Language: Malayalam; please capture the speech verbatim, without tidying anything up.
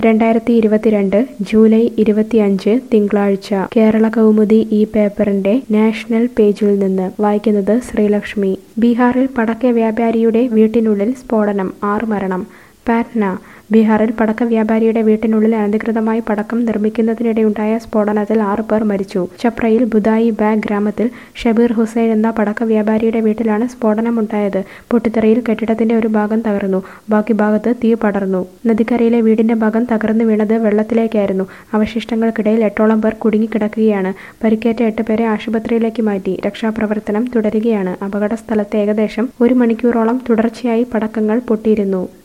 രണ്ടായിരത്തി ഇരുപത്തിരണ്ട് ജൂലൈ ഇരുപത്തിയഞ്ച് തിങ്കളാഴ്ച കേരള കൗമുദി ഈ പേപ്പറിന്റെ നാഷണൽ പേജിൽ നിന്ന് വായിക്കുന്നത് ശ്രീലക്ഷ്മി. ബീഹാറിൽ പടക്ക വ്യാപാരിയുടെ വീട്ടിനുള്ളിൽ സ്ഫോടനം, ആറ് മരണം. പാറ്റ്ന. ബീഹാറിൽ പടക്ക വ്യാപാരിയുടെ വീട്ടിനുള്ളിൽ അനധികൃതമായി പടക്കം നിർമ്മിക്കുന്നതിനിടെയുണ്ടായ സ്ഫോടനത്തിൽ ആറ് പേർ മരിച്ചു. ഛപ്രയിൽ ബുദായി ബാഗ് ഗ്രാമത്തിൽ ഷബീർ ഹുസൈൻ എന്ന പടക്ക വ്യാപാരിയുടെ വീട്ടിലാണ് സ്ഫോടനമുണ്ടായത്. പൊട്ടിത്തെറിയിൽ കെട്ടിടത്തിന്റെ ഒരു ഭാഗം തകർന്നു, ബാക്കി ഭാഗത്ത് തീ പടർന്നു. നദിക്കരയിലെ വീടിന്റെ ഭാഗം തകർന്നു വീണത് വെള്ളത്തിലേക്കായിരുന്നു. അവശിഷ്ടങ്ങൾക്കിടയിൽ എട്ടോളം പേർ കുടുങ്ങിക്കിടക്കുകയാണ്. പരിക്കേറ്റ എട്ട് പേരെ ആശുപത്രിയിലേക്ക് മാറ്റി. രക്ഷാപ്രവർത്തനം തുടരുകയാണ്. അപകട സ്ഥലത്ത് ഏകദേശം ഒരു മണിക്കൂറോളം തുടർച്ചയായി പടക്കങ്ങൾ പൊട്ടിയിരുന്നു.